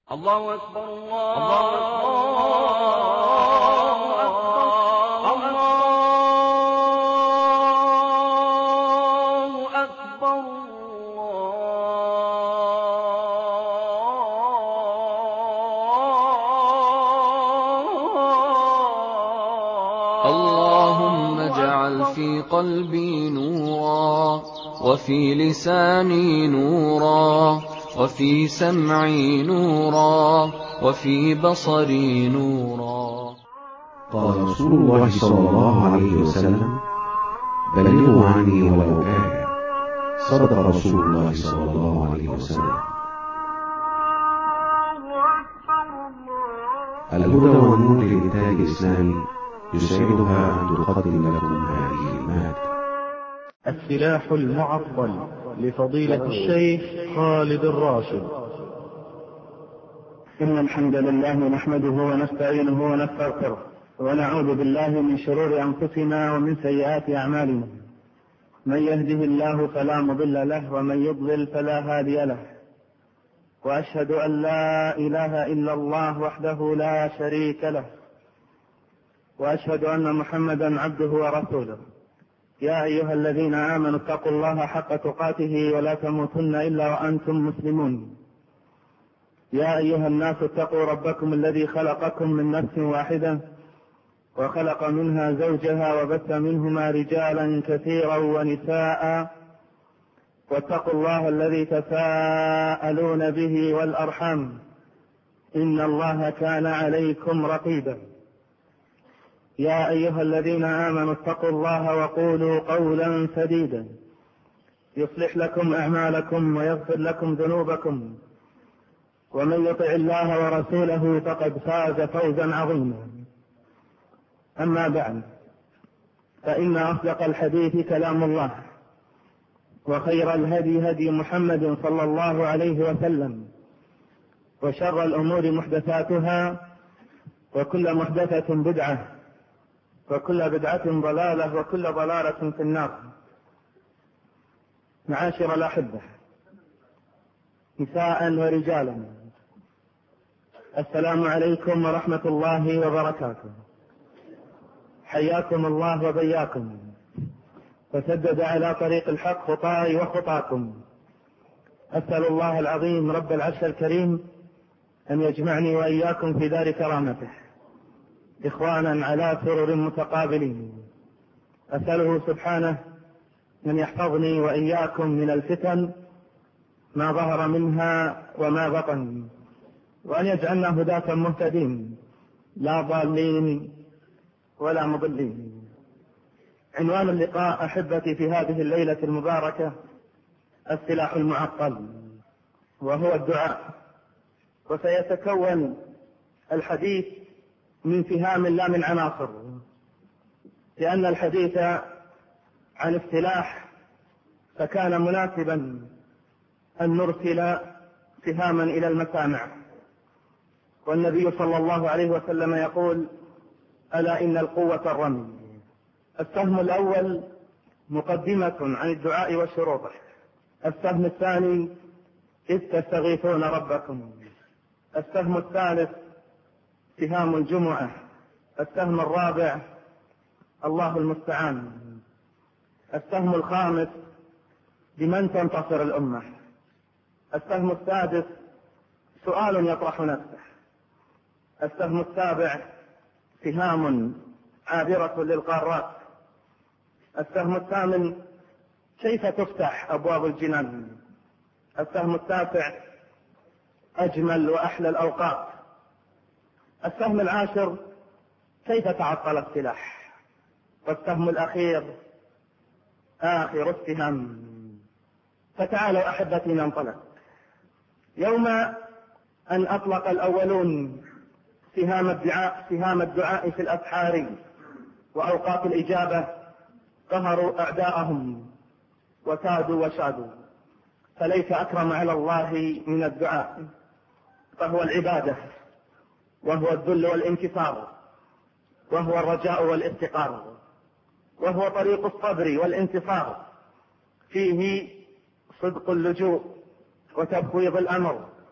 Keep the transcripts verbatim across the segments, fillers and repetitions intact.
الله أكبر الله أكبر الله أكبر اللهم اجعل في قلبي نورا، وفي لساني نورا، وفي سمعي نورا، وفي بصري نورا. قال رسول الله صلى الله عليه وسلم: بلغوا عني ولو آية. صدق رسول الله صلى الله عليه وسلم. الهدى والنور للإنتاج الإسلامي يسعدها أن تقدم لكم هذه المادة. السلاح المعطل لفضيلة الشيخ خالد الراشد. إن الحمد لله نحمده ونستعينه ونستغفره، ونعوذ بالله من شرور أنفسنا ومن سيئات أعمالنا. من يهده الله فلا مضل له، ومن يضلل فلا هادي له. وأشهد أن لا إله إلا الله وحده لا شريك له، وأشهد أن محمدا عبده ورسوله. يا أيها الذين آمنوا اتقوا الله حق تقاته ولا تموتن إلا وأنتم مسلمون. يا أيها الناس اتقوا ربكم الذي خلقكم من نفس واحدة، وخلق منها زوجها، وبث منهما رجالا كثيرا ونساء. واتقوا الله الذي تساءلون به والأرحام، إن الله كان عليكم رقيبا. يا أيها الذين آمنوا اتقوا الله وقولوا قولا سديدا يصلح لكم أعمالكم ويغفر لكم ذنوبكم، ومن يطع الله ورسوله فقد فاز فوزا عظيما. أما بعد، فإن أصدق الحديث كلام الله، وخير الهدي هدي محمد صلى الله عليه وسلم، وشر الأمور محدثاتها، وكل محدثة بدعة، وكل بدعة ضلالة، وكل ضلالة في النار. معاشر الأحبة، نساء ورجالا، السلام عليكم ورحمة الله وبركاته. حياكم الله وبياكم، وسدد على طريق الحق خطاي وخطاكم. أسأل الله العظيم رب العرش الكريم أن يجمعني وإياكم في دار كرامته، إخوانا على سرر متقابلين. أسأله سبحانه أن يحفظني وإياكم من الفتن ما ظهر منها وما بطن، وأن يجعلنا هداة مهتدين لا ضالين ولا مضلين. عنوان اللقاء أحبتي في هذه الليلة المباركة السلاح المعطل، وهو الدعاء. وسيتكون الحديث من سهام لا من عناصر، لأن الحديث عن السلاح فكان مناسبا أن نرسل سهاما إلى المسامع. والنبي صلى الله عليه وسلم يقول: ألا إن القوة الرمي. السهم الأول مقدمة عن الدعاء وشروطه. السهم الثاني: إذ تستغيثون ربكم. السهم الثالث: سهام الجمعة. السهم الرابع: الله المستعان. السهم الخامس: بمن تنتصر الأمة. السهم السادس: سؤال يطرح نفسه. السهم السابع: سهام عابرة للقارات. السهم الثامن: كيف تفتح أبواب الجنان. السهم التاسع: أجمل وأحلى الأوقات. السهم العاشر: كيف تعطل السلاح. والسهم الأخير: آخر السهام. فتعالوا أحبتي ننطلق. يوم أن أطلق الأولون سهام الدعاء, سهام الدعاء في الأسحار وأوقات الإجابة، ظهروا أعداءهم وسادوا وشادوا. فليس أكرم على الله من الدعاء، فهو العبادة، وهو الذل والانكسار، وهو الرجاء والافتقار، وهو طريق الصبر والانتصار. فيه صدق اللجوء وتفويض الأمر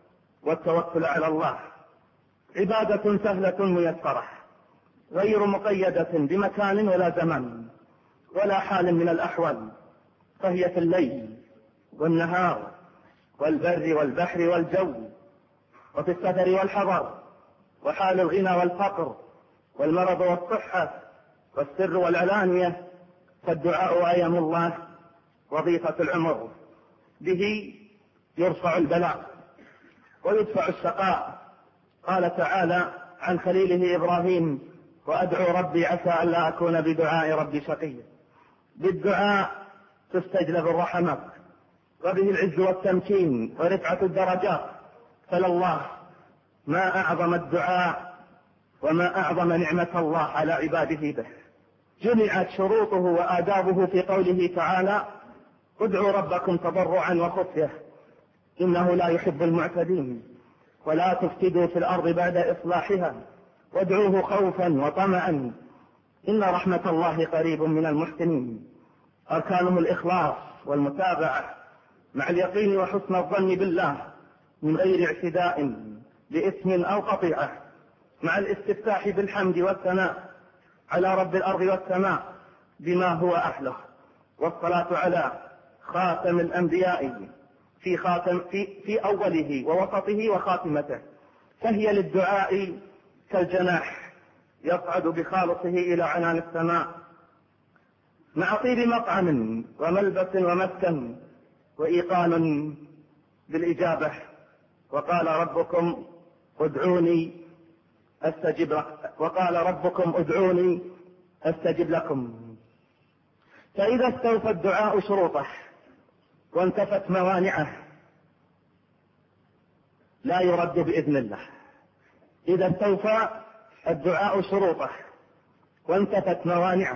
والتوكل على الله عبادة سهلة ميسرة غير مقيدة بمكان ولا زمان ولا حال من الأحوال، فهي في الليل والنهار والبر والبحر والجو، وفي السفر والحضر، وحال الغنى والفقر، والمرض والصحة، والسر والعلانية. فالدعاء أيام الله وظيفة العمر، به يرفع البلاء ويدفع الشقاء. قال تعالى عن خليله إبراهيم: وأدعو ربي عسى ألا أكون بدعاء ربي شقيا. بالدعاء تستجلب الرحمات، وبه العز والتمكين ورفعة الدرجات. فلله ما أعظم الدعاء وما أعظم نعمة الله على عباده به. جمعت شروطه وآدابه في قوله تعالى: ادعوا ربكم تضرعا وخفية إنه لا يحب المعتدين، ولا تفسدوا في الأرض بعد إصلاحها، وادعوه خوفا وطمعا إن رحمة الله قريب من المحسنين. أركانه الإخلاص والمتابعة مع اليقين وحسن الظن بالله من غير اعتداء بإثم أو قطيعة، مع الاستفتاح بالحمد والثناء على رب الأرض والسماء بما هو أهله، والصلاة على خاتم الأنبياء في, خاتم في, في أوله ووسطه وخاتمته. فهي للدعاء كالجناح يصعد بخالصه إلى عنان السماء، مع طيب مطعم وملبس ومسكن وإيقان بالإجابة. وقال ربكم ادعوني أستجب لكم وقال ربكم ادعوني أستجب لكم. فإذا استوفى الدعاء شروطه وانتفت موانعه لا يرد بإذن الله. إذا استوفى الدعاء شروطه وانتفت موانعه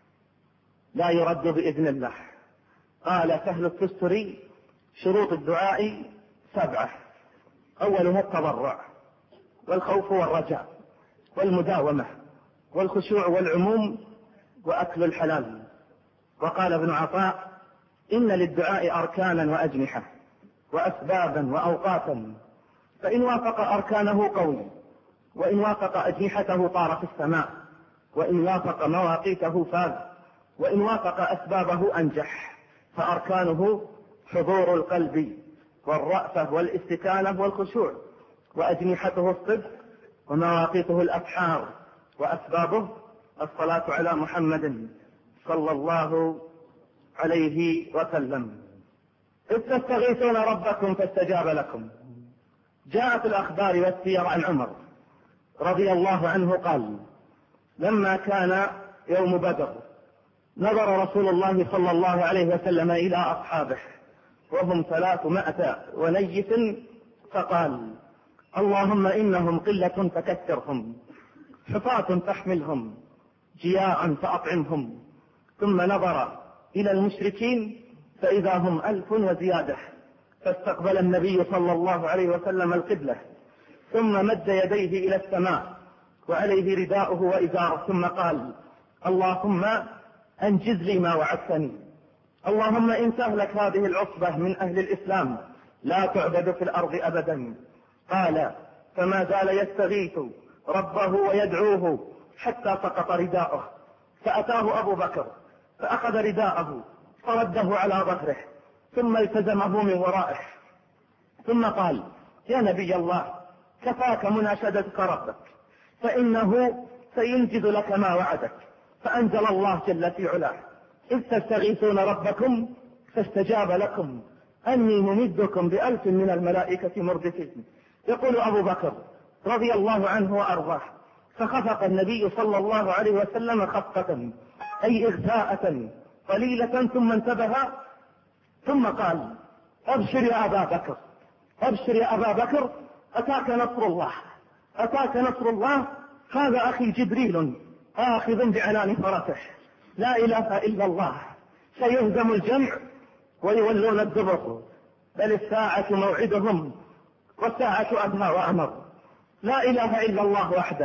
لا يرد بإذن الله. قال سهل التستري: شروط الدعاء سبعة: أولها التضرع والخوف والرجاء والمداومة والخشوع والعموم وأكل الحلال. وقال ابن عطاء: إن للدعاء أركانا وأجنحة وأسبابا وأوقاتا، فإن وافق أركانه قوي، وإن وافق أجنحته طار في السماء، وإن وافق مواقيته فاز، وإن وافق أسبابه أنجح. فأركانه حضور القلب والرأفة والاستكانة والخشوع، وأجنحته الصدق، ومواقيته الأبحار، وأسبابه الصلاة على محمد صلى الله عليه وسلم. إذ تستغيثون ربكم فاستجاب لكم. جاء في الأخبار والسير عن عمر رضي الله عنه قال: لما كان يوم بدر نظر رسول الله صلى الله عليه وسلم إلى أصحابه وهم ثلاثمائة ونيف فقال: اللهم إنهم قلة فكثرهم، حفاة فاحملهم، جياعا فأطعمهم. ثم نظر إلى المشركين فإذا هم ألف وزيادة، فاستقبل النبي صلى الله عليه وسلم القبلة، ثم مد يديه إلى السماء وعليه رداؤه وإزاره، ثم قال: اللهم أنجز لي ما وعدتني. اللهم إن تهلك هذه العصبة من أهل الإسلام لا تعبد في الأرض أبدا. قال: فما زال يستغيث ربه ويدعوه حتى سقط رداؤه، فأتاه أبو بكر فأخذ رداءه فرده على ظهره ثم التزمه من ورائه، ثم قال: يا نبي الله كفاك مناشدتك ربك، فإنه سينجز لك ما وعدك. فأنزل الله جل في علاه: إذ تستغيثون ربكم فاستجاب لكم أني ممدكم بألف من الملائكة مردفين. يقول أبو بكر رضي الله عنه وأرضاه: فخفق النبي صلى الله عليه وسلم خفقة، أي إغفاءة قليلة، ثم انتبه ثم قال: أبشر يا أبا بكر، أبشر يا أبا بكر، أتاك نصر الله، أتاك نصر الله. هذا أخي جبريل آخذ بعنان فرسه، لا إله إلا الله، سيهزم الجمع ويولون الدبر، بل الساعة موعدهم والساعة أدهى وأمر. لا إله إلا الله وحده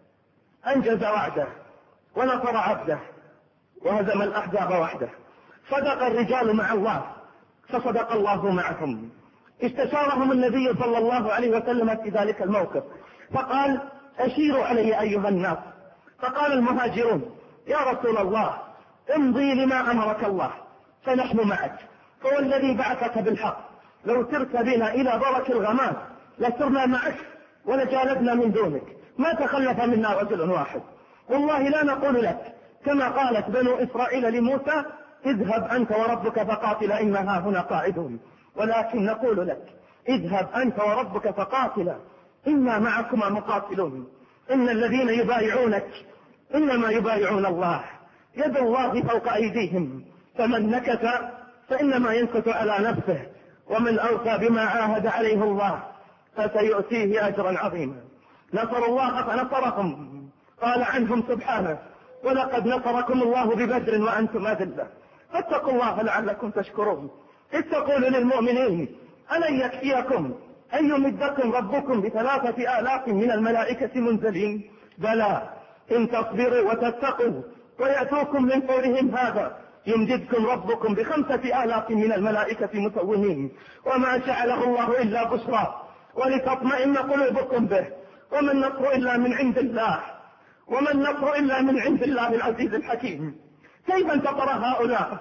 أنجز وعده ونصر عبده وهزم الأحزاب وحده. صدق الرجال مع الله فصدق الله معهم. استشارهم النبي صلى الله عليه وسلم في ذلك الموقف فقال أشيروا علي أيها الناس. فقال المهاجرون يا رسول الله امضي لما أمرك الله فنحن معك، فوالذي بعثك بالحق لو سرت بنا إلى برك الغمام لسرنا معك ولجالبنا من دونك، ما تخلف منا رجل واحد. والله لا نقول لك كما قالت بنو إسرائيل لموسى اذهب أنت وربك فقاتلا إنها هنا قاعدون، ولكن نقول لك اذهب أنت وربك فقاتلا إنا معكما مقاتلون. إن الذين يبايعونك إنما يبايعون الله، يد الله فوق أيديهم، فمن نكث فإنما ينكث على نفسه، ومن أوفى بما عاهد عليه الله فسيؤتيه أجرا عظيما. نصر الله فنصرهم، قال عنهم سبحانه ولقد نصركم الله ببدر وأنتم أذلة فاتقوا الله لعلكم تشكرون. إذ تقول للمؤمنين ألن يكفيكم أن يمدكم ربكم بثلاثة آلاف من الملائكة منزلين؟ بلى إن تصبروا وتتقوا ويأتوكم من فورهم هذا يمددكم ربكم بخمسة آلاف من الملائكة مسومين. وما جعله الله إلا بشرى ولتطمئن قلوبكم به، وما النصر إلا من عند الله وما النصر إلا من عند الله العزيز الحكيم. كيف انتصر هؤلاء؟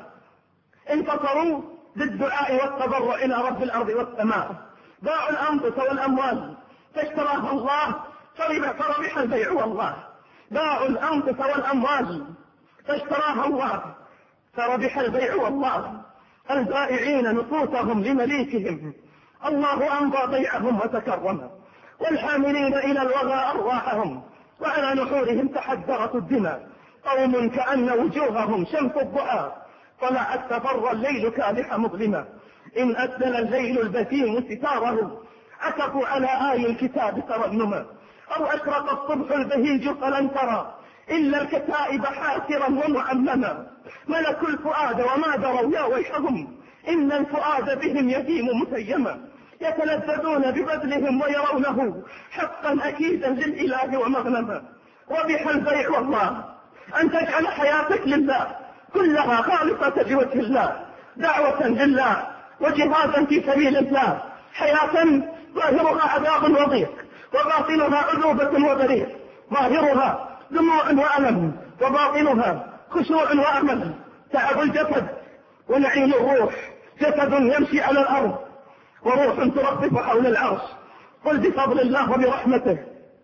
انتصروا بالدعاء والتضرع إلى رب الأرض والسماء، باعوا الأنفس والأموال فاشتراها الله فربح البيع والله. باعوا الأنفس والأموال فاشتراها الله فربح البيع والله. البائعين نفوسهم لمليكهم الله أمضى بيعهم وتكرم، والحاملين إلى الوغى أرواحهم وعلى نحورهم تحدرت الدماء. قوم كأن وجوههم شمس الضحى طلعت تفر الليل كالح مظلما. إن أسدل الليل البثيم ستاره عكفوا على آي الكتاب ترنما. أو أشرق الصبح البهيج فلن ترى إلا الكتائب حاسرا ومعمما. ملكوا الفؤاد وما دروا يا ويحهم إن الفؤاد بهم يهيم مسيما. يتلذذون ببذلهم ويرونه حقا أكيدا للإله ومغنما. وبح البيع والله أن تجعل حياتك لله كلها خالصة لوجه الله، دعوة لله وجهادا في سبيل الله، حياة ظاهرها عذاب وضيق وباطنها عذوبة وبريق، ظاهرها دموع وألم وباطنها خشوع وأمل. تعب الجسد ونعيم الروح، جسد يمشي على الأرض وروح ترفرف حول العرش. قل بفضل الله وبرحمته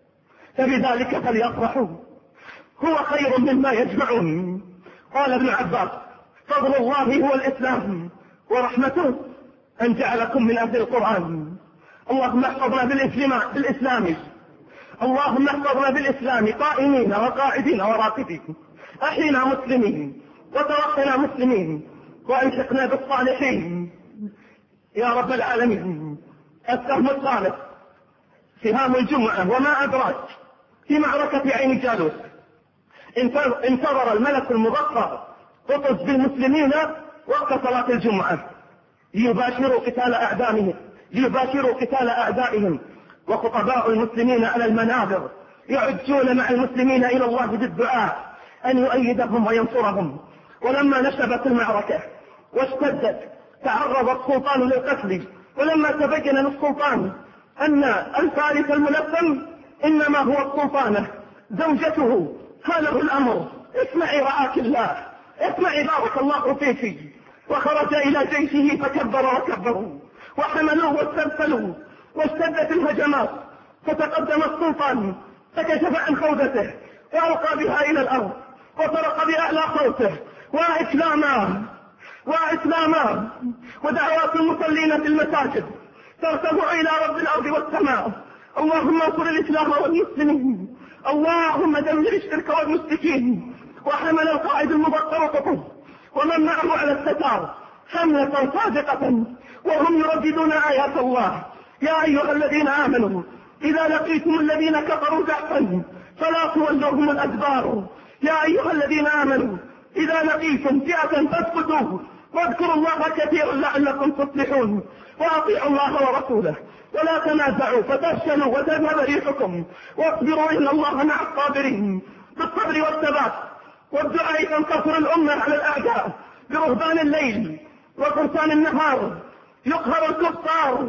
فبذلك فليفرحوا هو خير مما يجمعون. قال ابن عباس فضل الله هو الإسلام ورحمته أن جعلكم من أهل القرآن. اللهم احفظنا بالإسلام, بالإسلام اللهم احفظنا بالإسلام قائمين وقاعدين وراقدين، أحينا مسلمين وتوفنا مسلمين وألحقنا بالصالحين يا رب العالمين. السهم الثالث سهام الجمعة وما أدراك في معركة عين جالوت. انتظر الملك المظفر قطز بالمسلمين وقت صلاة الجمعة ليباشروا قتال أعدائهم ليباشروا قتال أعدائهم وخطباء المسلمين على المنابر يعجون مع المسلمين إلى الله بالدعاء أن يؤيدهم وينصرهم. ولما نشبت المعركة واشتدت تعرض السلطان للقتل، ولما تبين للسلطان أن الفارس الملثم إنما هو السلطانة زوجته هاله الأمر اسمعي رعاك الله، اسمعي بارك الله فيك. وخرج إلى جيشه فكبر وكبروا وحملوه واسترسلوا واشتدت الهجمات، فتقدم السلطان فكشف عن خوذته وألقى بها إلى الأرض وطرق بأعلى صوته وإسلاما وإسلاما ودعوات المصلين في المساجد ترتفع إلى رب الأرض والسماء. اللهم انصر الإسلام والمسلمين، اللهم دمر الشرك والمشركين. وحمل القائد المبطل قطز ومن معه على الستار حملة صادقة وهم يرددون آيات الله. يا أيها الذين آمنوا إذا لقيتم الذين كفروا زحفا فلا تولوهم الأدبار. يا أيها الذين آمنوا إذا لقيتم فئة فاثبتوا واذكروا الله كثيرا لعلكم تفلحون. وأطيعوا الله ورسوله ولا تنازعوا فتفشلوا وتذهب ريحكم واصبروا إن الله مع الصابرين. بالصبر والثبات والدعاء تنتصر الأمة على الأعداء. برهبان الليل وفرسان النهار يقهر الكفار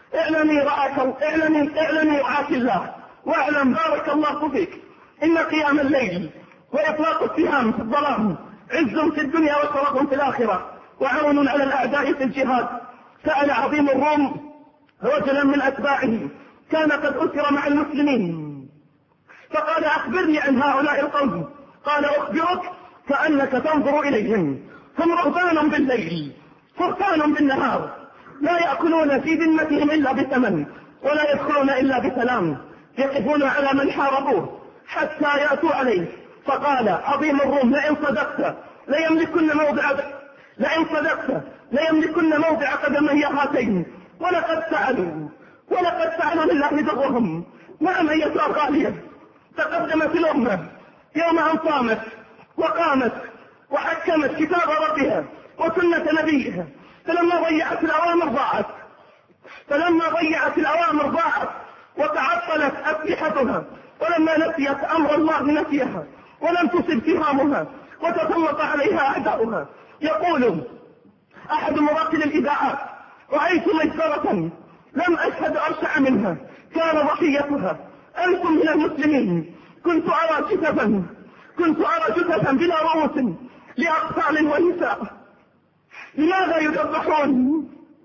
اعلني رعاك اعلني اعلني رعاك الله، واعلم بارك الله فيك إن قيام الليل وإطلاق السهام في الظلام عز في الدنيا وشرف في الآخرة وعون على الأعداء في الجهاد. سأل عظيم الروم رجلا من أتباعه كان قد أسر مع المسلمين فقال أخبرني عن هؤلاء القوم. قال أخبرك كأنك تنظر إليهم، هم رهبان بالليل فرسان بالنهار، لا يأكلون في ذمتهم إلا بثمن ولا يدخلون إلا بسلام، يقفون على من حاربوه حتى يأتوا عليه. فقال عظيم الروم لئن صدقت ليملكن موضع لئن صدقت ليملكن موضع قدمي هاتين، ولقد فعلوا ولقد فعلوا لله درهم. نعم أيتها الغالية، تقدمت الأمة يوم أن صامت وقامت وحكمت كتاب ربها وسنة نبيها، فلما ضيعت الأوامر ضاعت فلما ضيعت الأوامر ضاعت وتعطلت أسلحتها، ولما نسيت أمر الله نسيها ولم تصب سهامها وتسلط عليها أعداؤها. يقول أحد مراقل الإذاعات رأيت مجزرة لم أشهد أرشع منها كان ضحيتها ألف من المسلمين، كنت أرى جثثا كنت أرى جثثا بلا رؤوس لأطفال ونساء. لماذا يذبحون؟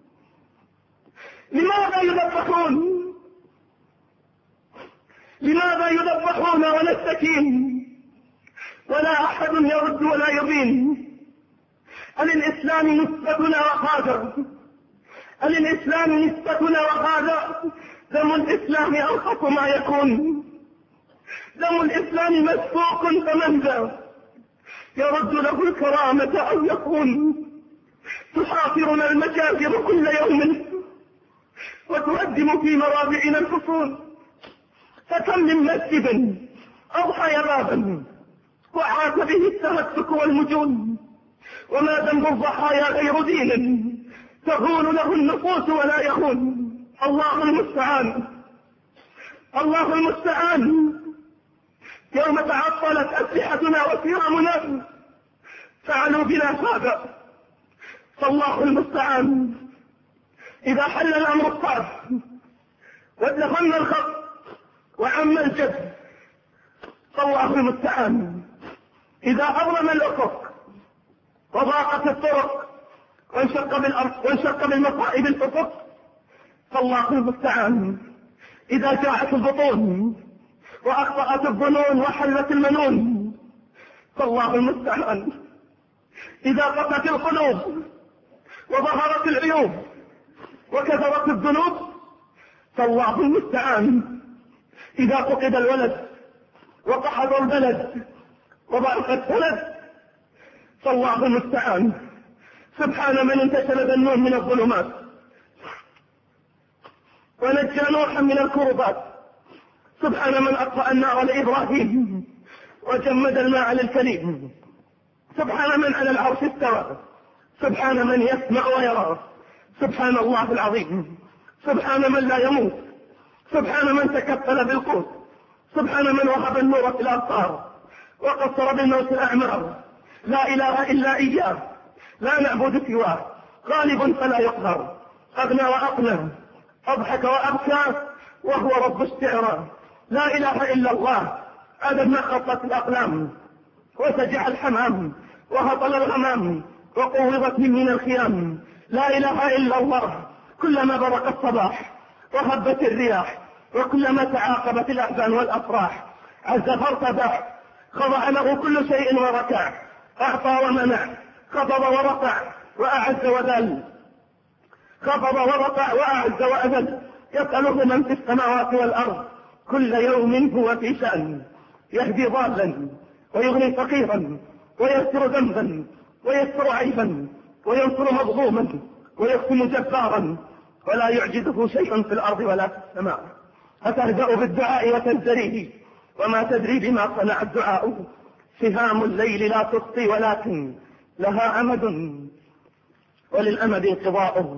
لماذا يذبحون؟ لماذا يذبحون ونستكين ولا أحد يرد ولا يبين؟ الإسلام نسبتنا وهذا الإسلام نسبتنا وهذا دم الإسلام أرخص ما يكون، دم الإسلام مسفوق، فمن ذا يرد له الكرامة أو يكون؟ تحاصرنا المجازر كل يوم وتؤدم في مرابعنا الفصول، فكم من مسجد أضحى بابا وعاث به التمسك والمجون، وما ذنب الضحايا غير دين تهون له النفوس ولا يهون. الله المستعان الله المستعان. يوم تعطلت أسلحتنا وسهامنا فعلوا بنا سابق، فالله المستعان. إذا حل الأمر الصعب وادخلنا الخط وعم الجد فالله المستعان. إذا أظلم الأفق وضاقت الطرق وانشق بالأرض وانشق بالمصائب الأفق فالله المستعان. إذا جاعت البطون وأخطأت الظنون وحلت المنون فالله المستعان. إذا قست القلوب وظهرت العيوب وكثرت الذنوب فالله المستعان. إذا فقد الولد وقحط البلد وضعف الثلث فالله المستعان. سبحان من انتشل ذنون من الظلمات ونجى نوحا من الكربات، سبحان من أطفأ النار لإبراهيم وجمد الماء للكليم، سبحان من على العرش استوى، سبحان من يسمع ويرى، سبحان الله العظيم. سبحان من لا يموت، سبحان من تكفل بالقوت، سبحان من وهب النور في الأبصار وقصر بالموت الأعمار. لا إله إلا إياه، لا نعبد سواه، غالب فلا يقهر، أغنى وأقنى، أضحك وأبكى وهو رب استعراء. لا إله إلا الله، عدد ما خطت الأقلام وسجع الحمام وهطل الغمام وقوضت من الخيام. لا إله إلا الله، كلما برق الصباح وهبت الرياح وكلما تعاقبت الأحزان والأفراح عز فارتفع، خضع له كل شيء وركع، أعطى ومنع، خفض ورفع وأعز وذل، خفض ورفع وأعز وأذل. يسأله من في السماوات والأرض كل يوم هو في شأن، يهدي ضالا ويغني فقيرا ويستر ذنبا ويستر عيبا وينصر مظلوما ويختم جبارا، ولا يعجزه شيء في الأرض ولا في السماء. أتهزأ بالدعاء وتزدريه وما تدري بما صنع الدعاء. سهام الليل لا تخطي ولكن لها أمد وللأمد انقضاء.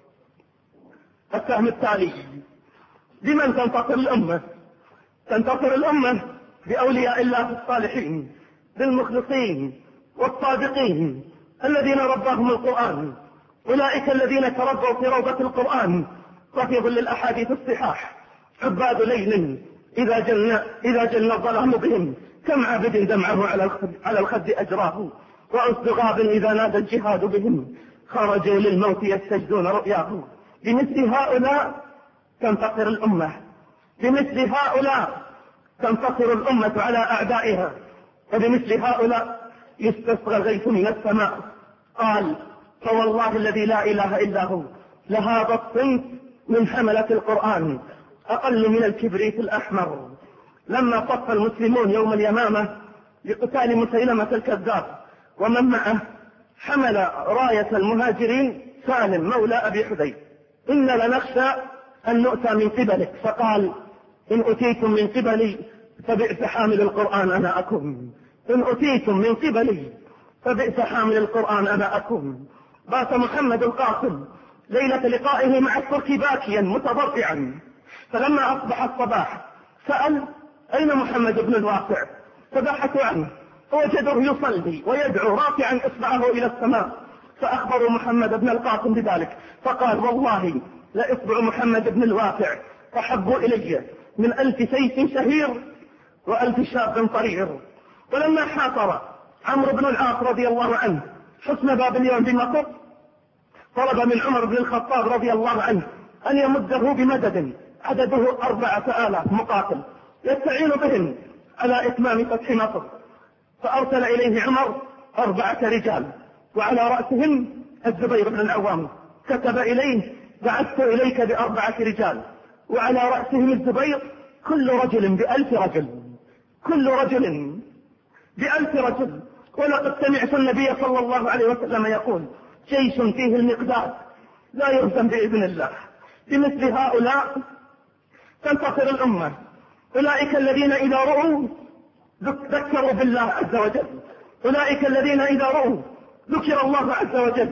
السهم التالي: لمن تنتصر الأمة؟ تنتصر الأمة بأولياء الله الصالحين، بالمخلصين والصادقين الذين رباهم القرآن. أولئك الذين تربوا في روضة القرآن، وفي ظل الأحاديث الصحاح عباد ليل إذا جن, إذا جن الظلام بهم، كم عبد دمعه على الخد, على الخد أجراه، وأسد غاب إذا نادى الجهاد بهم، خرجوا للموت يستجدون رؤياه. بمثل هؤلاء تنتصر الأمة، بمثل هؤلاء تنتصر الأمة على أعدائها، وبمثل هؤلاء يستسقى الغيث من السماء. قال: فوالله الذي لا إله إلا هو لهذا الصنف من حملة القرآن أقل من الكبريت الأحمر. لما صف المسلمون يوم اليمامة لقتال مسيلمة الكذاب ومن معه، حمل راية المهاجرين سالم مولى أبي حذيفة: إن لنخشى أن نؤتى من قبلك، فقال: إن أتيتم من قبلي فبئس حامل القرآن أنا أكون، إن أتيتم من قبلي فبئس حامل القرآن أنا أكون. بات محمد القاسم ليلة لقائه مع الترك باكيا متضرعا، فلما أصبح الصباح سأل: أين محمد بن الواسع؟ فبحثوا عنه فوجدوه يصلي ويدعو رافعا إصبعه إلى السماء، فأخبروا محمد بن القاسم بذلك، فقال: والله لإصبع محمد بن الواسع أحب إلي من ألف سيف شهير وألف شاب طرير. ولما حاصر عمرو بن العاص رضي الله عنه حسن باب اليوم بمصر، طلب من عمر بن الخطاب رضي الله عنه أن يمده بمدد عدده أربعة آلاف مقاتل يستعين بهم على إتمام فتح مصر، فأرسل إليه عمر أربعة رجال وعلى رأسهم الزبير بن العوام. كتب إليه: بعثت إليك بأربعة رجال وعلى رأسهم الزبير، كل رجل بألف رجل، كل رجل بألف رجل. ولقد سمعت النبي صلى الله عليه وسلم يقول: جيش فيه المقداد لا يهزم بإذن الله. بمثل هؤلاء تنتصر الأمة، أولئك الذين إذا رؤوا ذكروا بالله عز وجل، أولئك الذين إذا رؤوا ذكر الله عز وجل،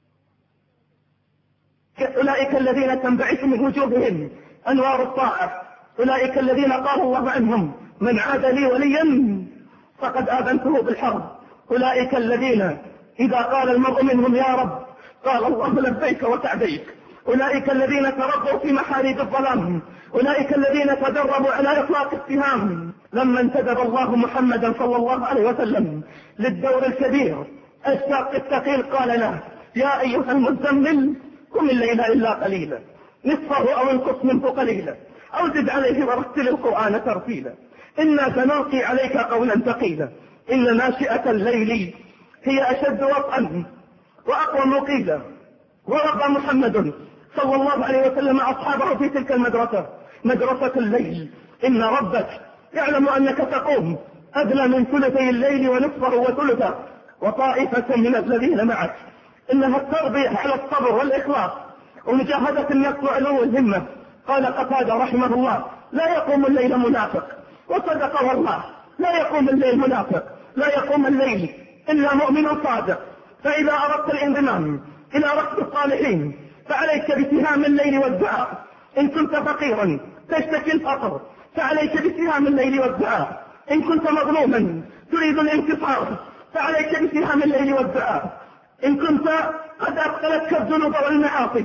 أولئك الذين تنبعث من وجوههم أنوار الطاعة، أولئك الذين قال الله عنهم: من عاد لي وليا فقد آذنته بالحرب، أولئك الذين إذا قال المرء منهم يا رب قال الله لبيك وسعديك، أولئك الذين تربوا في محاريب الظلام، أولئك الذين تدربوا على إطلاق السهام. لما انتدب الله محمدا صلى الله عليه وسلم للدور الكبير الشاق الثقيل قال له: يا أيها المزمل قم الليل إلا قليلا، نصفه أو انقص منه قليلا، أو زد عليه ورتل القرآن ترتيلا، إنا سنلقي عليك قولا ثقيلا، إن ناشئة الليل هي أشد وطئا وأقوى مقيلا. وربى محمد صلى الله عليه وسلم أصحابه في تلك المدرسة، مدرسة الليل. إن ربك يعلم أنك تقوم أدنى من ثلثي الليل ونصفه وثلثه وطائفة من الذين معك. إنها التربية على الصبر والإخلاص ومجاهدة النفس وعلو الهمة. قال قتادة رحمه الله: لا يقوم الليل منافق، وصدق والله لا يقوم الليل منافق، لا يقوم الليل إلا مؤمن صادق. فإذا أردت الانضمام إلى ركب الصالحين فعليك بسهام الليل والدعاء. إن كنت فقيرا تشتكي الفقر فعليك بسهام الليل والدعاء. إن كنت مظلوما تريد الانتصار فعليك بسهام الليل والدعاء. إن كنت قد أثقلتك الذنوب والمعاصي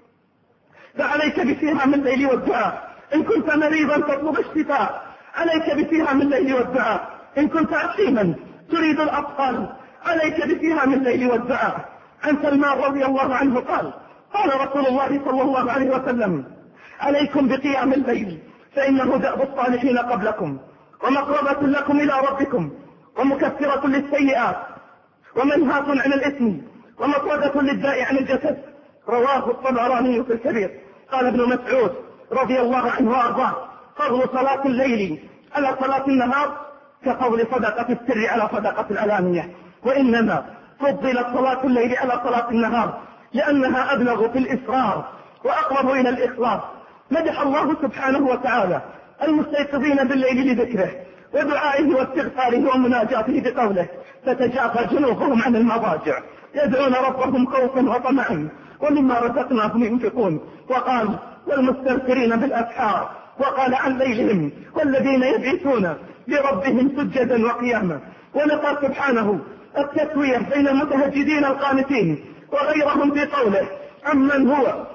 فعليك بسهام الليل والدعاء. إن كنت مريضا تطلب الشفاء عليك بسهام الليل والدعاء. إن كنت عقيما تريد الأطفال عليك بسهام الليل والدعاء. عن سلمان رضي الله عنه قال: قال رسول الله صلى الله عليه وسلم: عليكم بقيام الليل فإنه دأب الصالحين قبلكم ومقربة لكم إلى ربكم ومكفرة للسيئات ومنهاة عن الإثم ومطردة للداء عن الجسد. رواه الطبراني في الكبير. قال ابن مسعود رضي الله عنه وارضاه: فضل صلاة الليل على صلاة النهار كفضل صدقة السر على صدقة العلانية. وإنما فضلت صلاة الليل على صلاة النهار لأنها أبلغ في الإسرار وأقرب إلى الإخلاص. مدح الله سبحانه وتعالى المستيقظين بالليل لذكره ودعائه واستغفاره ومناجاته بقوله: تتجافى جنوبهم عن المضاجع يدعون ربهم خوفا وطمعا ومما رزقناهم ينفقون. وقال: والمستغفرين بالأسحار. وقال عن ليلهم: والذين يبيتون لربهم سجدا وقياما. ونقل سبحانه التسوية بين المتهجدين القانتين وغيرهم في قوله: عمن هو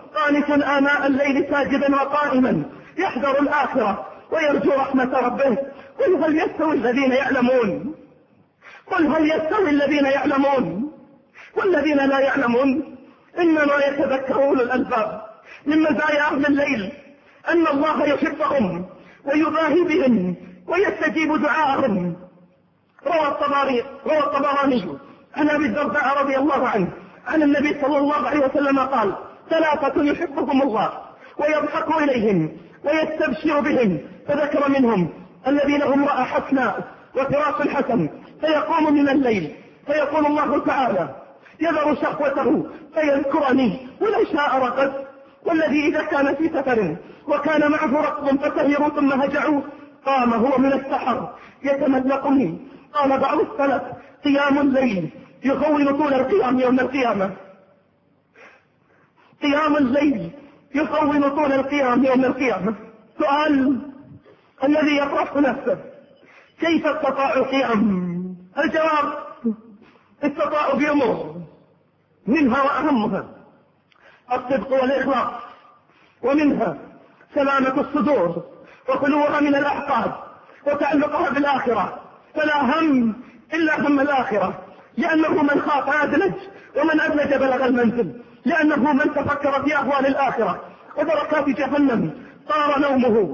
قانت آناء الليل ساجدا وقائما يحذر الآخرة ويرجو رحمة ربه. قل هل يستوي الذين يعلمون قل هل يستوي الذين يعلمون والذين لا يعلمون؟ إنما يتذكر أولو الألباب. من مزايا أهل الليل أن الله يحبهم ويباهي بهم ويستجيب دعاءهم. روى الطبراني روى الطبراني عن أبي الدرداء رضي الله عنه عن النبي صلى الله عليه وسلم قال: ثلاثة يحبهم الله ويضحك إليهم ويستبشر بهم، فذكر منهم الذين هم رأى حسنا وفراش حسن، فيقوم من الليل فيقول الله تعالى: يذر شهوته فيذكرني ولو شاء رقد. والذي إذا كان في سفر وكان معه ركب فسهروا ثم هجعوا قام هو من السحر يتملقني. قال بعض السلف: قيام الليل يخون طول القيام يوم القيامة. قيام الليل يخون طول القيام يوم القيامة. سؤال الذي يطرح نفسه: كيف استطاعوا القيام؟ الجواب: استطاعوا بأمور، منها وأهمها الصدق والإخلاص، ومنها سلامة الصدور وخلوها من الأحقاد وتعلقها بالآخرة، فلا هم إلا هم الآخرة، لأنه من خاف أدلج ومن أدلج بلغ المنزل، لأنه من تفكر في أهوال الآخرة ودركات جهنم طار نومه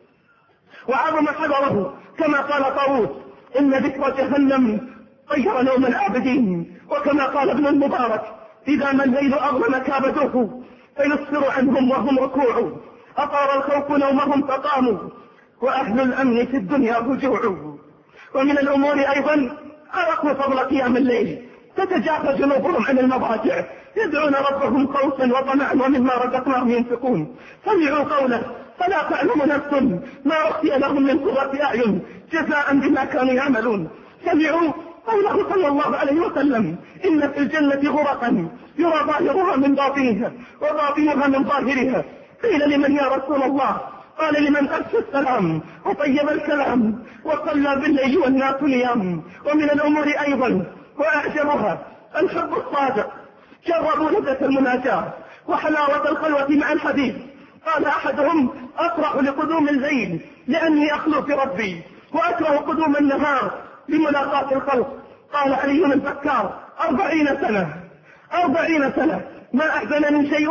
وعظم حذره، كما قال طاووس: إن ذكر جهنم طير نوم العابدين. وكما قال ابن المبارك: إذا ما الليل أظلم كابدوه فيسفر عنهم وهم ركوع، أطار الخوف نومهم فقاموا وأهل الأمن في الدنيا رجوع. ومن الأمور أيضا عرفوا فضل قيام الليل، تتجافى جنوبهم عن المضاجع يدعون ربهم خوفا وطمعا ومما رزقناهم ينفقون. سمعوا قوله: فلا تعلم نفس ما أخفي لهم من قرة أعين جزاء بما كانوا يعملون. سمعوا قوله صلى الله عليه وسلم: إن في الجنة غرفا يرى ظاهرها من باطنها وباطنها من ظاهرها. قيل: لمن يا رسول الله؟ قال: لمن أفشى السلام وطيب الكلام وصلى بالليل والناس نيام. ومن الأمور أيضا وأعجبها الحب الصادق. جربوا لذة المناجاة وحلاوة الخلوة مع الحبيب. قال أحدهم: أفرح لقدوم الليل لأني أخلو في ربي، وأكره قدوم النهار لملاقاة الخلق. قال علي البكار: أربعين سنة أربعين سنة ما أحزنني شيء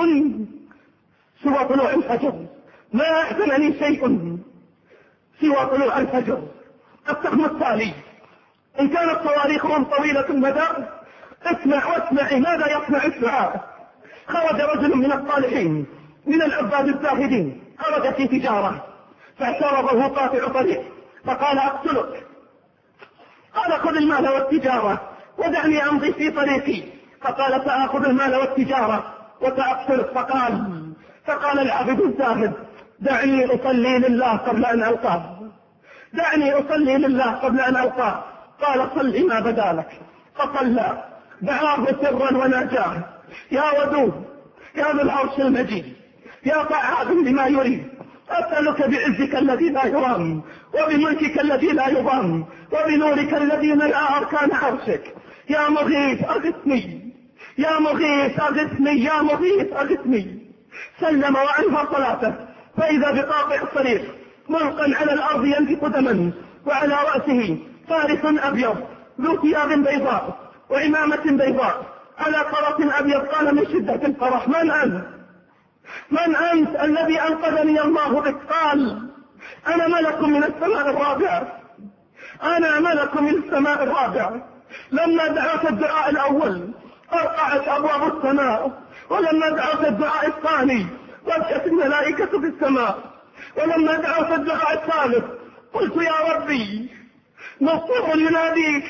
سوى طلوع الفجر ما أحزنني شيء سوى طلوع الفجر. السهم التالي: إن كانت صواريخهم طويلة المدى اسمع واسمعي ماذا يصنع الدعاء. خرج رجل من الصالحين من العباد الزاهدين، خرج في تجارة فاعترضه قاطع طريق فقال: أقتلك. قال: خذ المال والتجارة ودعني أمضي في طريقي. فقال: سآخذ المال والتجارة وسأقتلك. فقال فقال العبد الزاهد: دعني أصلي لله قبل أن ألقاه دعني أصلي لله قبل أن ألقاه. قال: صلي ما بدا لك. فصلى، دعاه سرا وناجاه: يا ودود، يا ذو العرش المجيد، يا فعال لما يريد، أسألك بعزك الذي لا يرام وبملكك الذي لا يضام وبنورك الذي ملأ أركان عرشك، يا مغيث أغثني يا مغيث أغثني يا مغيث أغثني. سلم وأنهى صلاته، فإذا بقاطع الطريق ملقا على الأرض ينزف دما، وعلى رأسه فارس أبيض ذو ثياب بيضاء وعمامة بيضاء على فرس أبيض. قال من شدة الفرح: من أنت؟ من أنت الذي أنقذني الله بك؟ قال: أنا ملك من السماء الرابعة أنا ملك من السماء الرابعة. لما دعوت الدعاء الأول أرقعت أبواب السماء، ولما دعوت الدعاء الثاني وجدت الملائكة في السماء، ولما دعوت الدعاء الثالث قلت: يا ربي مضطر يناديك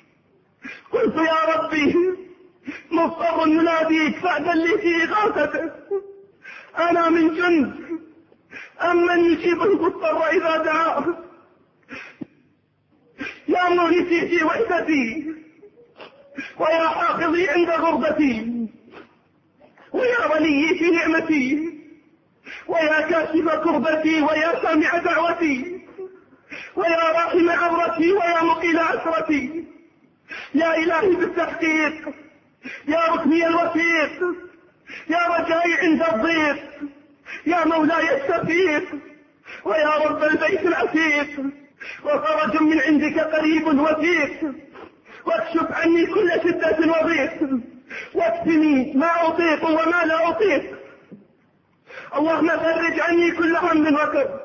قلت يا ربي مضطر يناديك فأذن لي في إغاثته. أنا من جند أمن يجيب المضطر إذا دعاه. يا مونسي في وحدتي، ويا حافظي عند غربتي، ويا ولي في نعمتي، ويا كاشف كربتي، ويا سامع دعوتي، ويا راحم عورتي، ويا مقيل عسرتي. يا إلهي بالتحقيق، يا ركني الوثيق، يا رجائي عند الضيق، يا مولاي الشفيق، ويا رب البيت العتيق، وفرج من عندك قريب وثيق، واكشف عني كل شدة وضيق، واكفني ما أطيق وما لا أطيق. اللهم فرج عني كل هم وكرب،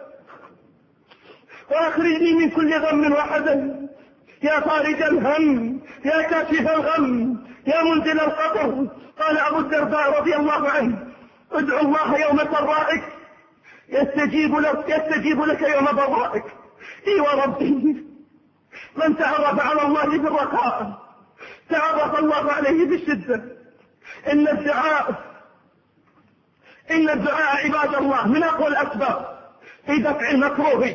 وأخرجني من كل غم وحزن، يا فارج الهم، يا كاشف الغم، يا منزل القطر. قال أبو الدرداء رضي الله عنه: ادعو الله يوم سرائك يستجيب لك يستجيب لك يوم ضرائك. اي وربي، من تعرف على الله في الرخاء تعرف الله عليه في الشدة. إن الدعاء إن الدعاء عباد الله من أقوى الأسباب في دفع المكروه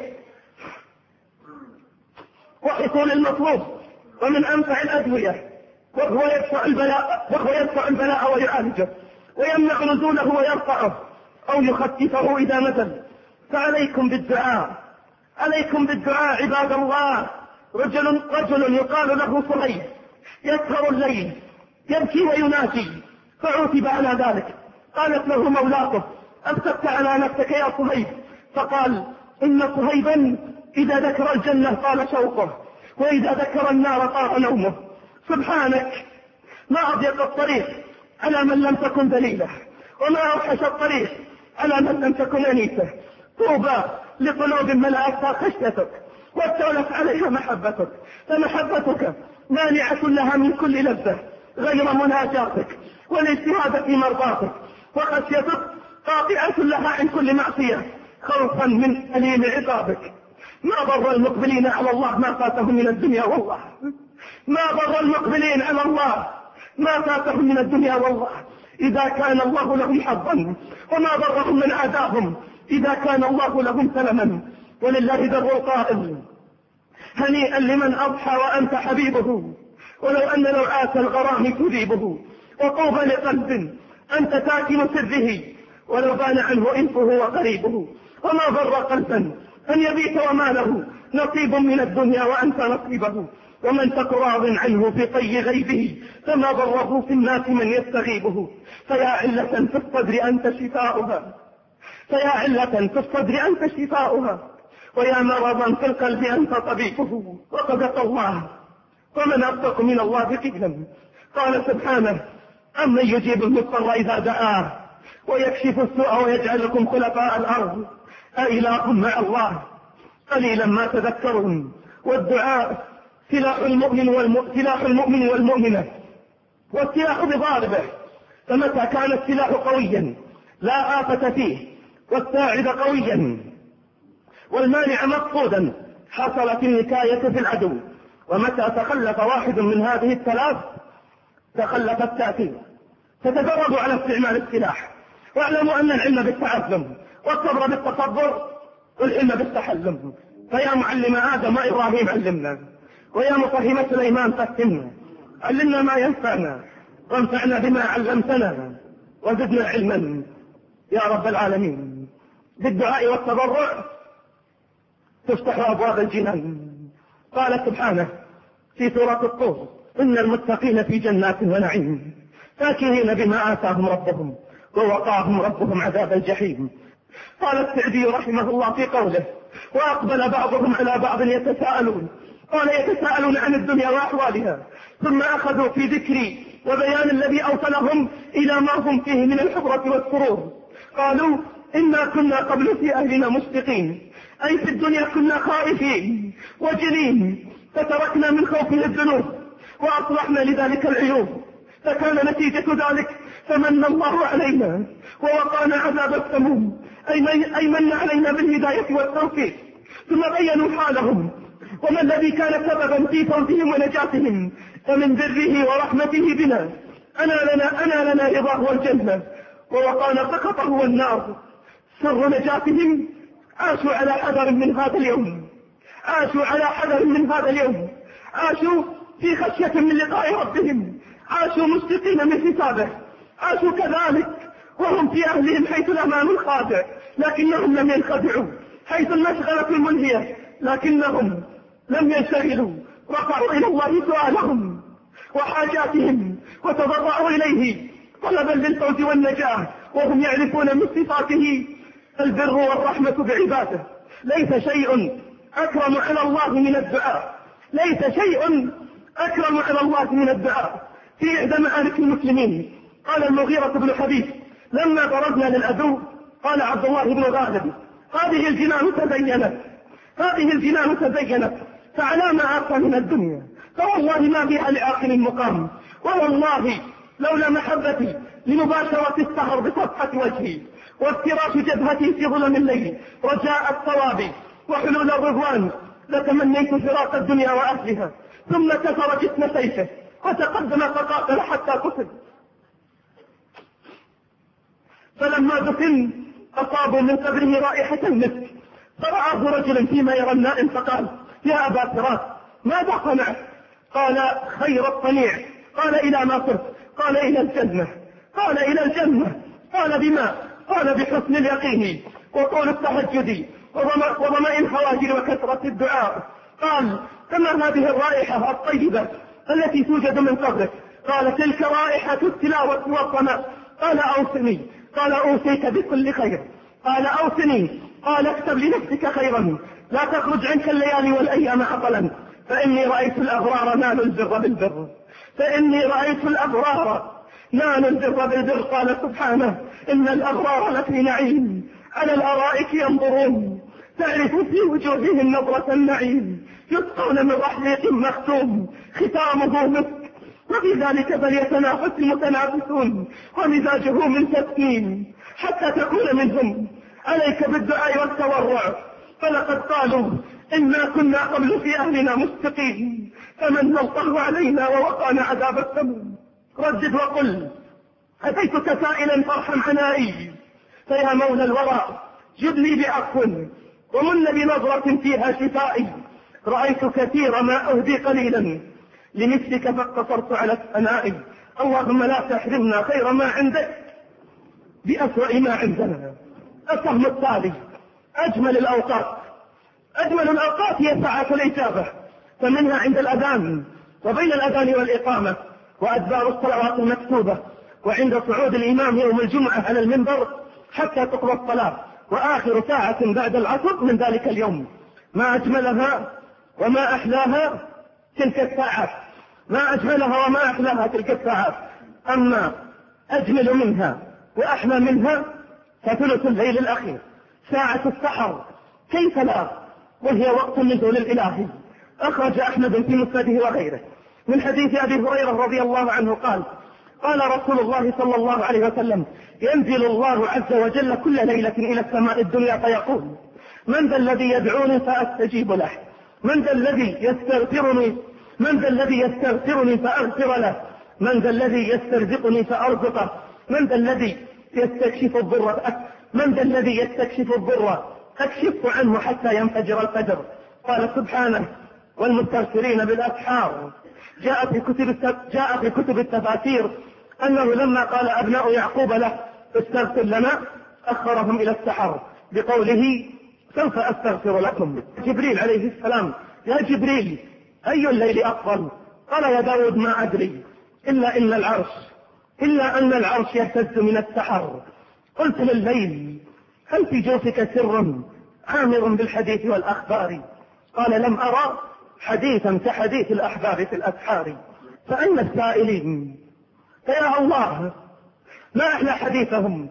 وحصول المطلوب، ومن أنفع الأدوية، وهو يدفع البلاء وهو يدفع البلاء ويعالجه، ويمنع نزوله ويرفعه أو يخففه إذا نزل. فعليكم بالدعاء، عليكم بالدعاء عباد الله. رجل رجل يقال له صهيب يسهر الليل يبكي ويناجي، فعوتب على ذلك. قالت له مولاته: أمسكت على نفسك يا صهيب؟ فقال: إن صهيبا إذا ذكر الجنة طال شوقه، وإذا ذكر النار طار نومه. سبحانك، ما أضيق الطريق على من لم تكن دليله، وما أوحش الطريق على من لم تكن أنيسه. طوبى لقلوب ملأتها خشيتك واستولت عليها محبتك، فمحبتك مانعة لها من كل لذة غير مناجاتك والاجتهاد في مرضاتك، وخشيتك قاطعة لها عن كل معصية خوفا من أليم عقابك. ما ضر المقبلين على الله ما فاتهم من الدنيا والله، ما ضر المقبلين على الله ما فاتهم من الدنيا والله، إذا كان الله لهم حظا، وما ضرهم من عذابهم إذا كان الله لهم سلما. ولله در القائل: هنيئا لمن أضحى وأنت حبيبه، ولو أن لوعات الغرام تذيبه. وطوبى لقلب أنت ساكن سره، ولو بان عنه إنفه وقريبه. وما ضر قلبا أن يبيت وما له نصيب من الدنيا وأنت نصيبه. ومن تك راض عنه في طي غيبه، فما ضره في الناس من يستغيبه. فيا علة في الصدر أنت شفاؤها، فيا علة في الصدر أنت شفاؤها، ويا مرضا في القلب أنت طبيبه. وصدق الله، ومن أصدق من الله قيلا. قال سبحانه: أمن يجيب المضطر إذا دعاه ويكشف السوء ويجعلكم خلفاء الأرض أإله مع الله قليلا ما تذكرون. والدعاء سلاح المؤمن والم... سلاح المؤمن والمؤمنة، والسلاح بضاربه. فمتى كان السلاح قويا لا آفة فيه، والساعد قويا والمانع مفقودا، حصلت النكاية في العدو. ومتى تخلف واحد من هذه الثلاث تخلف التأثير. فتدربوا على استعمال السلاح، واعلموا أن العلم بالتعلم، والصبر بالتصبر، والعلم بالتحلم. فيا معلم آدم وإبراهيم علمنا، ويا مفهم سليمان فهمنا. علمنا ما ينفعنا، وانفعنا بما علمتنا، وزدنا علما يا رب العالمين. بالدعاء والتضرع تفتح أبواب الجنان. قال سبحانه في سورة الطور: إن المتقين في جنات ونعيم فاكهين بما آتاهم ربهم ووقاهم ربهم عذاب الجحيم. قال السعدي رحمه الله في قوله: وأقبل بعضهم على بعض يتساءلون. قال: يتساءلون عن الدنيا وأحوالها، ثم أخذوا في ذكري وبيان الذي أوصلهم إلى ما هم فيه من الحبرة والسرور. قالوا: إنا كنا قبل في أهلنا مشفقين، أي في الدنيا كنا خائفين وجلين، فتركنا من خوفنا الذنوب وأصلحنا لذلك العيوب، فكان نتيجة ذلك فمن الله علينا ووقانا عذاب السموم، أي من علينا بالهداية والتوفيق. ثم بينوا حالهم وما الذي كان سببا في فوزهم ونجاتهم، فمن بره ورحمته بنا أنا لنا, أنا لنا رضاه والجنة، ووقانا سخطه والنار. سر نجاتهم: عاشوا على حذر من هذا اليوم، عاشوا على حذر من هذا اليوم، عاشوا في خشية من لقاء ربهم، عاشوا مشفقين من حسابه، عاشوا كذلك وهم في أهلهم حيث الأمان الخادع، لكنهم لم ينخدعوا، حيث المشغلة المنهية لكنهم لم ينشغلوا، رفعوا إلى الله سؤالهم وحاجاتهم وتضرعوا إليه طلبا للفوز والنجاة، وهم يعرفون من صفاته البر والرحمة بعباده. ليس شيء أكرم على الله من الدعاء، ليس شيء أكرم على الله من الدعاء. في إحدى معارك المسلمين قال المغيرة بن حبيب لما برزنا للعدو، قال عبد الله بن غالب: هذه الجنان تزينت، هذه الجنان تزينت، فعلى ما أبقى من الدنيا، فوالله ما بها لآخر مقام، ووالله لولا محبتي لمباشرة السهر بصفحة وجهي وافتراش جبهتي في ظلم الليل رجاء الثواب وحلول الرضوان لتمنيت فراق الدنيا وأهلها. ثم كسر جسم سيفه وتقدم فقاتل حتى قتل. فلما دفن أصابوا من قبره رائحة المسك، فرآه رجل فيما يرى النائم فقال: يا أبا فراس ماذا صنعت؟ قال: خير الصنيع. قال: إلى ما صرت؟ قال: إلى الجنة. قال: إلى الجنة. قال: بما؟ قال: بحسن اليقين وطول التهجد وضماء الهواجر وكثرة الدعاء. قال: كما هذه الرائحة الطيبة التي توجد من قبلك؟ قال: تلك رائحة التلاوة والصلاة. قال: أوصني. قال: أوصيك بكل خير. قال: أوصني. قال: اكتب لنفسك خيرا، لا تخرج عنك الليالي والأيام عطلا، فإني رأيت الأبرار نالوا البر بالبر، فإني رأيت الأبرار نالوا البر بالبر. قال سبحانه: إن الأبرار لفي نعيم على الأرائك ينظرون، تعرف في وجوههم نظرة النعيم، يسقون من رحيق مختوم ختامه مسك، وفي ذلك فليتنافس المتنافسون، ومزاجه من تسكين، حتى تكون منهم عليك بالدعاء والتورع. فلقد قالوا: إنا كنا قبل في أهلنا مشفقين، فمن الله علينا ووقانا عذاب السموم. ردد وقل: أتيتك سائلا فارحم عنائي، فيا مولى الورى جد لي بعفو ومن بنظرة فيها شفائي. رأيت كثير ما أهدي قليلا، لمثلك فاقتصرت على الثناء. اللهم لا تحرمنا خير ما عندك بأسوأ ما عندنا. الفهم التالي: أجمل الأوقات أجمل الأوقات هي ساعة الإجابة، فمنها عند الأذان وبين الأذان والإقامة وأدبار الصلوات المكتوبة، وعند صعود الإمام يوم الجمعة على المنبر حتى تقضى الصلاة، وآخر ساعة بعد العصر من ذلك اليوم. ما أجملها وما أحلاها تلك الساعات، ما أجملها وما أحلاها تلك الساعات. أما أجمل منها وأحلى منها فثلث الليل الأخير، ساعة السحر، كيف لا، وهي وقت النزول الإلهي. أخرج أحمد في مسنده وغيره من حديث أبي هريرة رضي الله عنه قال: قال رسول الله صلى الله عليه وسلم: ينزل الله عز وجل كل ليلة إلى السماء الدنيا فيقول: من ذا الذي يدعوني فأستجيب له، من ذا الذي يستغفرني من ذا الذي يستغفرني فأغفر له، من ذا الذي يسترزقني فأرزقه، من ذا الذي يستكشف الضر من ذا الذي يستكشف الضر أكشف عنه حتى ينفجر الفجر. قال سبحانه: والمستغفرين بالأسحار. جاء في كتب جاء في كتب التفاسير أنه لما قال أبناء يعقوب له: استغفر لنا، أخرهم إلى السحر بقوله: سوف أستغفر لكم. جبريل عليه السلام: يا جبريل أي الليل أفضل؟ قال: يا داود ما أدري، إلا إن العرش إلا أن العرش يهتز من السحر. قلت لليل: هل في جوفك سر عامر بالحديث والأخبار؟ قال: لم أرى حديثا كحديث الأحباب في الأسحار. فأين السائلين؟ فيا الله ما أحلى حديثهم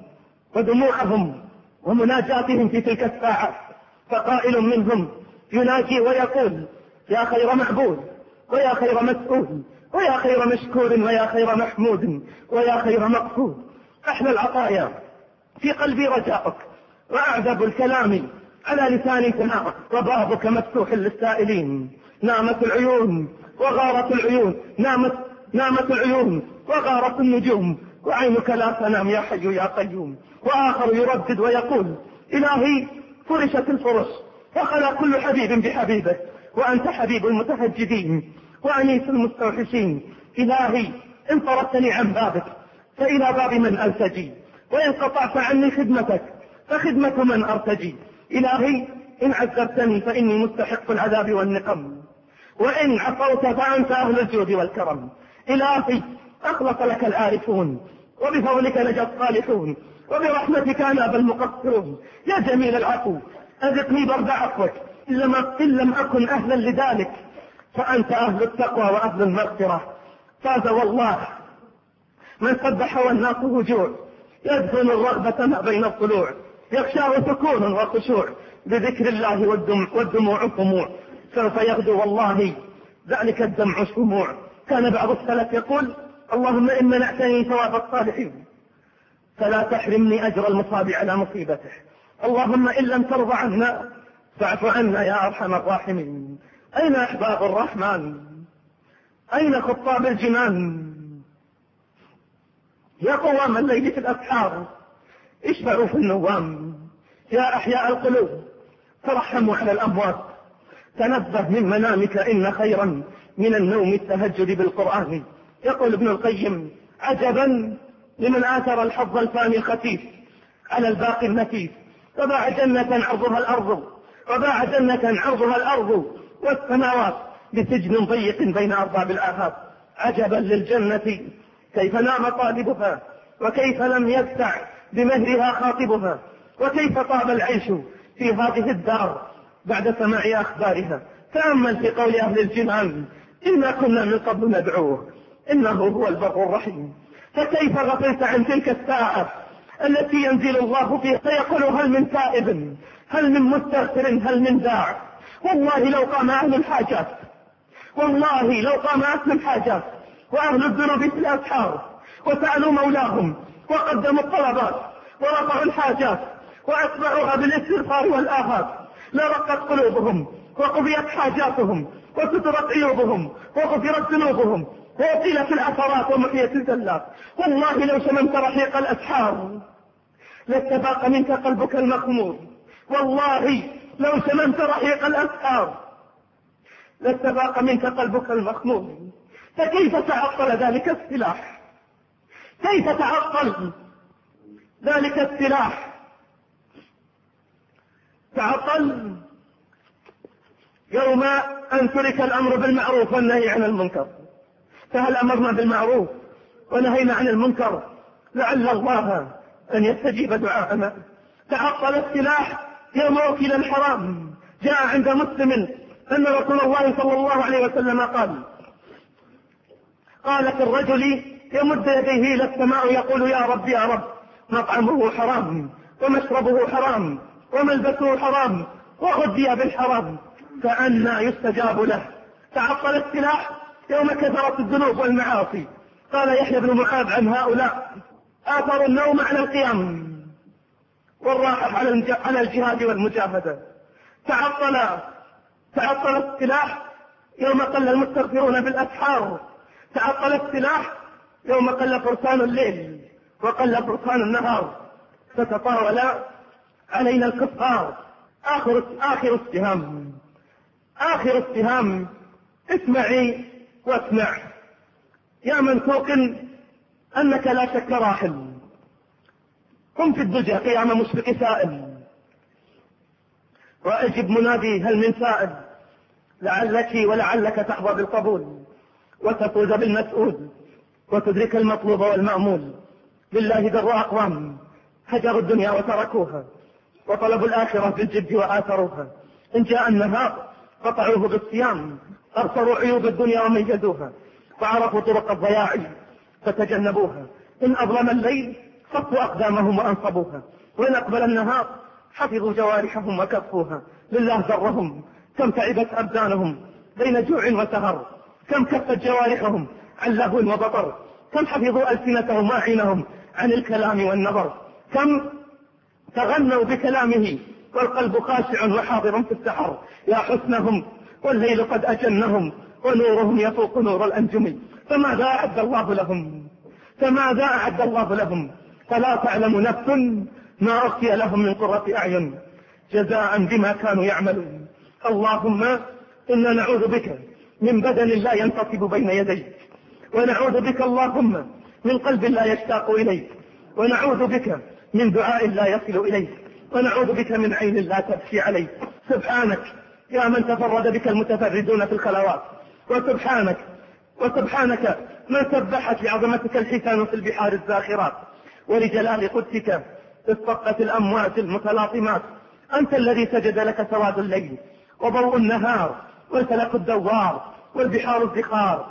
ودموعهم ومناجاتهم في تلك الساعة. فقائل منهم يناجي ويقول: يا خير معبود، ويا خير مسؤول، ويا خير مشكور، ويا خير محمود، ويا خير مقصود. أحلى العطايا في قلبي رجاؤك، وأعذب الكلام على لساني ثناءك، وبابك مفتوح للسائلين. نامت العيون وغارت العيون نامت نامت العيون وغارت النجوم، وعينك لا تنام يا حي يا قيوم. وآخر يردد ويقول: إلهي فرشت الفرش وخلا كل حبيب بحبيبه، وأنت حبيب المتهجدين وأنيس المستوحشين. إلهي إن طردتني عن بابك فإلى باب من ألتجي، وإن قطعت عني خدمتك فخدمة من أرتجي. إلهي إن عذبتني فإني مستحق العذاب والنقم، وإن عفوت فأنت أهل الجود والكرم. إلهي أخلص لك العارفون وبفضلك نجا الصالحون، وبرحمتك أناب المقصرون. يا جميل العفو أذقني برد عفوك، إن لم أكن أهلا لذلك فأنت أهل التقوى وأهل المغفرة. فاز والله من سبح والناس هجوع، يدفن الرغبة ما بين الضلوع، يخشاه سكون وخشوع، بذكر الله والدموع, والدموع خموع، سوف يغدو والله ذلك الدمع شموع. كان بعض السلف يقول: اللهم إن منعتني ثواب الصالحين فلا تحرمني أجر المصاب على مصيبته، اللهم إن لم ترضى عنا فاعف عنا يا أرحم الراحمين. أين أحباب الرحمن؟ أين خطاب الجنان؟ يا قوام الليل في الأسحار اشفعوا في النوام، يا أحياء القلوب ترحموا على الأموات، تنبه من منامك إن خيرا من النوم التهجد بالقرآن. يقول ابن القيم: عجبا لمن آثر الحظ الفاني الخفيف على الباقي النفيس، وباع جنة عرضها الأرض وباع جنة عرضها الأرض والسماوات بسجن ضيق بين أرباب الآفاق. عجبا للجنة كيف نام طالبها، وكيف لم يدفع بمهرها خاطبها، وكيف طاب العيش في هذه الدار بعد سماع أخبارها. تأمل في قول أهل الجنان: إنا كنا من قبل ندعوه إنه هو البر الرحيم. فكيف غفلت عن تلك الساعة التي ينزل الله فيها فيقول: هل من تائب، هل من مستغفر، هل من داع. والله لو قام أهل الحاجات والله لو قام أهل الحاجات وأهل الذنوب في الأسحار وسألوا مولاهم وقدموا الطلبات ورفعوا الحاجات وأتبعوها بالاستغفار والآفات لرقت قلوبهم وقضيت حاجاتهم وسترت عيوبهم وغفرت ذنوبهم وأطيلت العثرات ومحيت الزلات. والله لو شممت رحيق الأسحار لاستفاق منك قلبك المخمور. والله لو شممت رحيق الأسحار لاستفاق منك قلبك المخمور. فكيف تعطل ذلك السلاح؟ كيف تعطل ذلك السلاح؟ تعطل يوم أن ترك الأمر بالمعروف والنهي عن المنكر. فهل أمرنا بالمعروف ونهينا عن المنكر لعل الله أن يستجيب دعاءنا؟ تعطل السلاح يوم وكل الحرام. جاء عند مسلم أن رسول الله صلى الله عليه وسلم قال: قال في الرجل يمد يديه إلى السماء يقول: يا رب يا رب، مطعمه حرام ومشربه حرام وملبسه حرام وغذي بالحرام، فأنى يستجاب له. تعطل السلاح يوم كثرت الذنوب والمعاصي. قال يحيى بن معاذ عن هؤلاء: آثروا النوم على القيام والراحة على الجهاد والمجاهدة. تعطل تعطل السلاح يوم قل المستغفرون بالأسحار. تعطل السلاح يوم قل فرسان الليل وقل فرسان النهار، فتطاول علينا الكفار. آخر آخر السهام آخر السهام اسمعي واسمع يا من توقن أنك لا شك راحل. قم في الدجى قيام مشفق سائل، وأجب منادي هل من سائل، لعلك ولعلك تحظى بالقبول وتفوز بالمسؤول وتدرك المطلوب والمأمول. لله در أقوام هجروا الدنيا وتركوها وطلبوا الآخرة بالجد وآثروها. إن جاء النهار قطعوه بالصيام، أبصروا عيوب الدنيا وميزوها، وعرفوا طرق الضياع فتجنبوها. إن أظلم الليل صفوا أقدامهم وأنصبوها، وإن أقبل النهار حفظوا جوارحهم وكفوها. لله ذرهم كم تعبت أبدانهم بين جوع وسهر، كم كفت جوارحهم عن لهو وبطر، كم حفظوا ألسنتهم واعينهم عن الكلام والنظر، كم تغنوا بكلامه والقلب خاشع وحاضر في السحر. يا حسنهم والليل قد أجنهم ونورهم يفوق نور الأنجم. فماذا أعد الله لهم فماذا أعد الله لهم فلا تعلم نفس ما أخفي لهم من قرة أعين جزاء بما كانوا يعملون. اللهم إنا نعوذ بك من بدن لا ينتصب بين يديك، ونعوذ بك اللهم من قلب لا يشتاق إليك، ونعوذ بك من دعاء لا يصل إليك، ونعوذ بك من عين لا تبكي عليك. سبحانك يا من تفرد بك المتفردون في الخلوات، وسبحانك وسبحانك من سبحت لعظمتك الحيتان في البحار الزاخرات، ولجلال قدسك اصطقت الأمواج المتلاطمات. أنت الذي سجد لك سواد الليل وضوء النهار والفلك الدوار والبحار الزخار